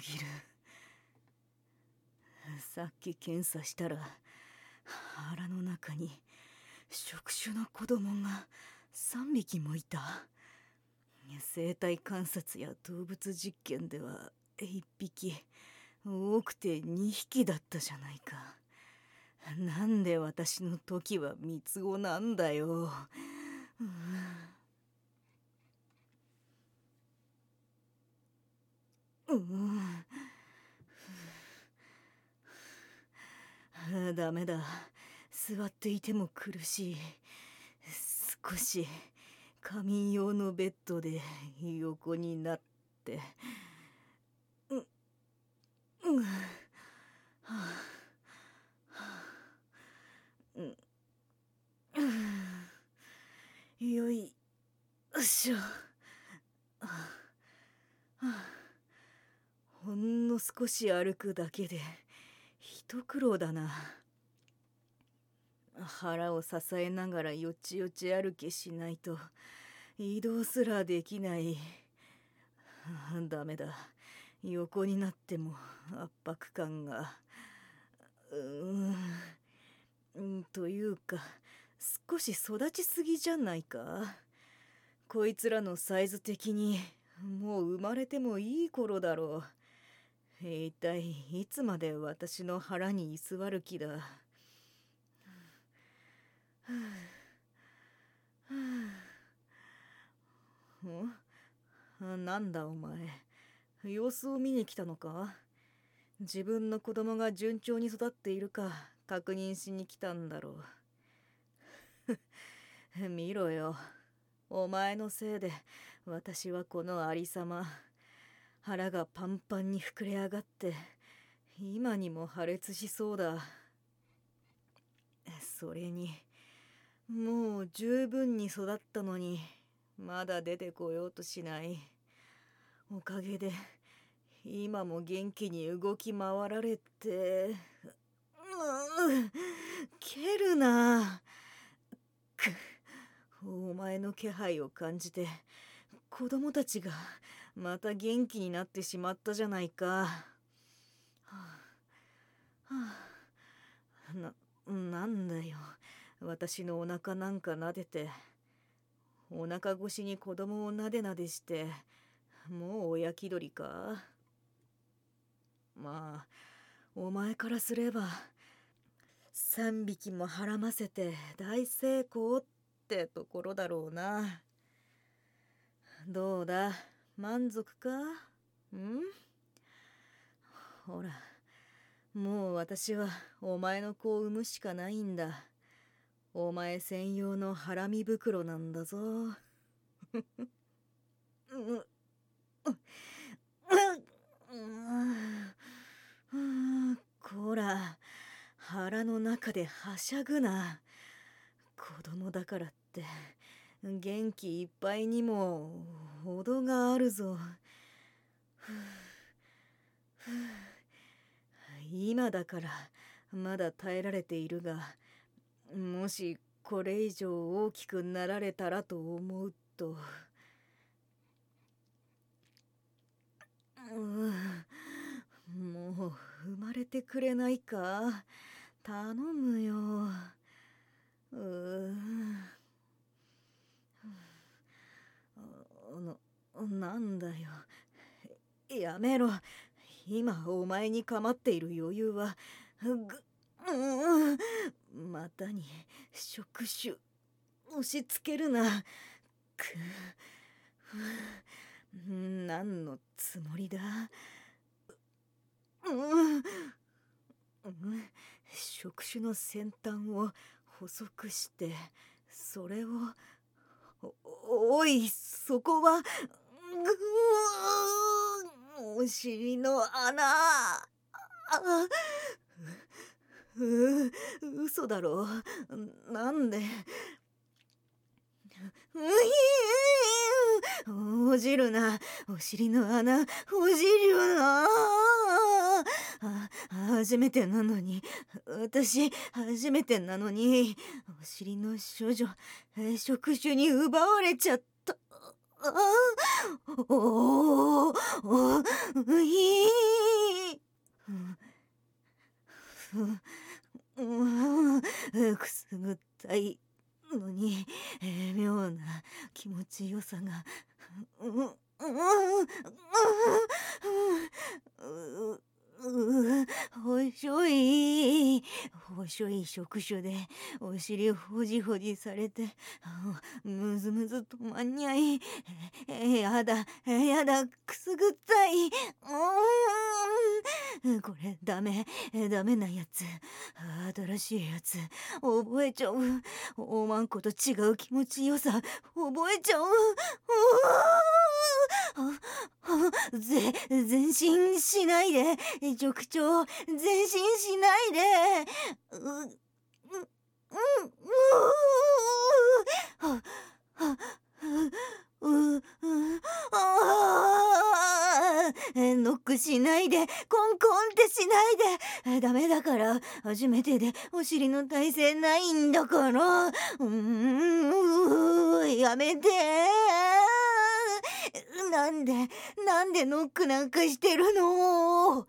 ぎる。さっき検査したら腹の中に触手の子供が3匹もいた。生体観察や動物実験では1匹、多くて2匹だったじゃないか。なんで私の時は三つ子なんだよ。ダメだ。座っていても苦しい。少し仮眠用のベッドで横になって。よいしょ。ほんの少し歩くだけで一苦労だな。腹を支えながらよちよち歩きしないと移動すらできない。ダメだ。横になっても圧迫感が。というか少し育ちすぎじゃないか。こいつらのサイズ的にもう生まれてもいい頃だろう。一体いつまで私の腹に居座る気だ。なんだお前、様子を見に来たのか？自分の子供が順調に育っているか確認しに来たんだろう。見ろよ、お前のせいで私はこのありさま。腹がパンパンに膨れ上がって今にも破裂しそうだ。それにもう十分に育ったのにまだ出てこようとしない。おかげで今も元気に動き回られて。蹴るな。お前の気配を感じて子供たちがまた元気になってしまったじゃないか。なんだよ、私のお腹なんか撫でて。お腹越しに子供をなでなでしてもう親気取りか。まあお前からすれば3匹もはらませて大成功ってところだろうな。どうだ、満足か？ほら、もう私はお前の子を産むしかないんだ。お前専用のハラミ袋なんだぞ。こら、腹の中ではしゃぐな。子供だからって元気いっぱいにも程があるぞ。今だからまだ耐えられているが、もしこれ以上大きくなられたらと思うと。もう生まれてくれないか？頼むよ。なんだよ。やめろ。今お前に構っている余裕は股に触手押し付けるな。何のつもりだ？触手の先端を細くしてそれを。おい、そこはお尻の穴。嘘だろ。なんで？おじるな、お尻の穴、おじるな。初めてなのに、私初めてなのに、お尻の処女触手に奪われちゃった。 おおいいくすぐったいのに、妙な気持ちよさが、細い触手でお尻ほじほじされて、むずむず止まんにゃい。やだ、くすぐったい。これダメなやつ。新しいやつ覚えちゃう。おまんこと違う気持ちよさ覚えちゃう。前進しないで、塾長、前進しないで。ノックしないで、コンコンってしないで。ダメだから、初めてでお尻の体勢ないんだから。やめて。なんでノックなんかしてるの。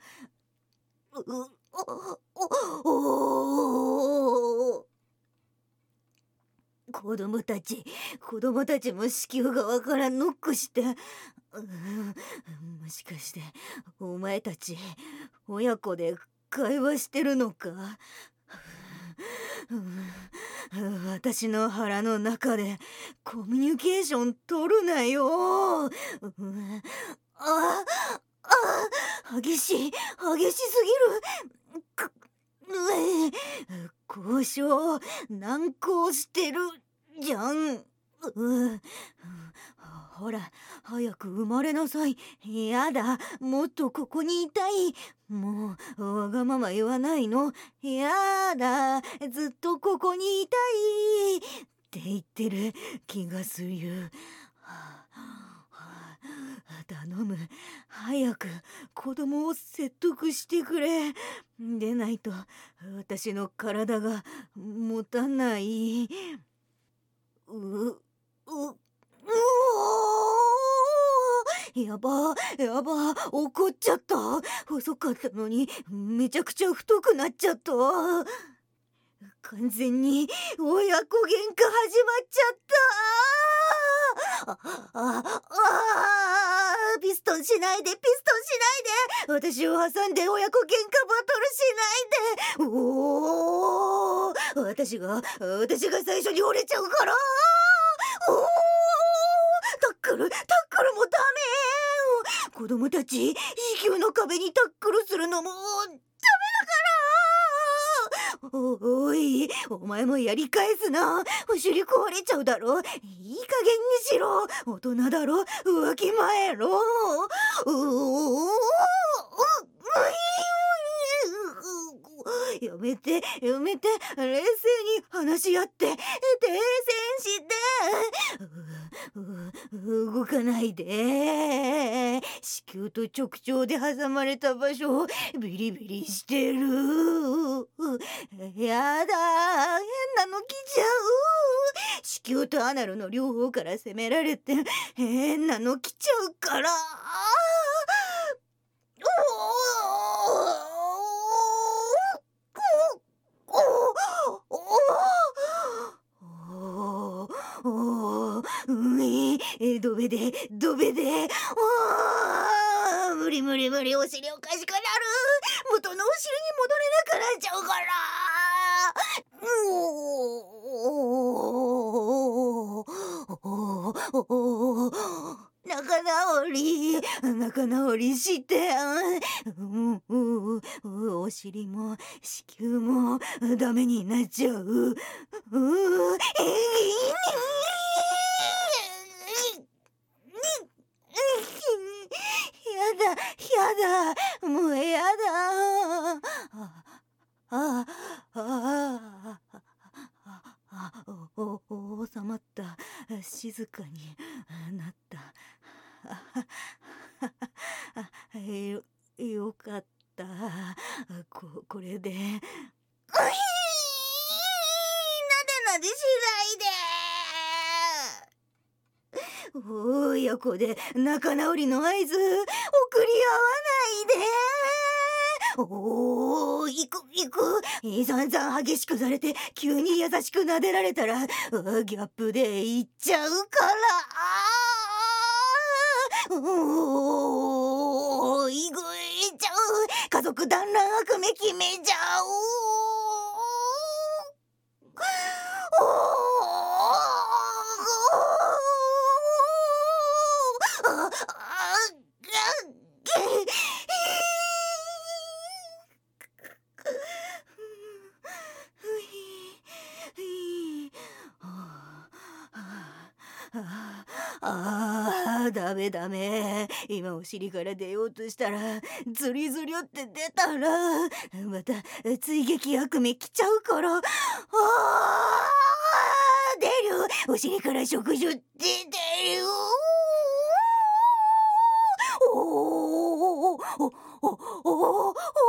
子供たちも子宮がわからんノックして、もしかしてお前たち親子で会話してるのか。私の腹の中でコミュニケーション取るなよ。激しすぎる。交渉難航してるじゃん。ほら早く生まれなさい。やだ、もっとここにいたい。もうわがまま言わないの。やだ、ずっとここにいたいって言ってる気がする。頼む、早く子供を説得してくれ。でないと私の体が持たない。やば、怒っちゃった。細かったのにめちゃくちゃ太くなっちゃった。完全に親子喧嘩始まっちゃった。ピストンしないで。私を挟んで親子喧嘩バトルしないで。私が最初に折れちゃうから。タックルもダメ。子供たち子宮の壁にタックルするのもダメだから。おい、お前もやり返すな。お尻壊れちゃうだろ。いい加減にしろ。大人だろ。浮気前ろ。やめて。冷静に話し合って。停戦して。動かないで。子宮と直腸で挟まれた場所ビリビリしてる。やだ、変なの来ちゃう。子宮とアナルの両方から攻められて変なの来ちゃうから。ドベで無理。お尻おかしくなる。元のお尻に戻れなくなっちゃうから。仲直りして。お尻も子宮もダメになっちゃう。やだ、もうやだ。収まった。静かになった。よかった。これで。なでしないで。や親子で仲直りの合図送り合わないで。おー、行く。散々激しくされて急に優しく撫でられたらギャップで行っちゃうから。おー、行っちゃう。家族団らん悪夢決めちゃう。ダメ。今お尻から出ようとしたらズリズリって出たらまた追撃悪夢来ちゃうから。出る。お尻から触手出てる。お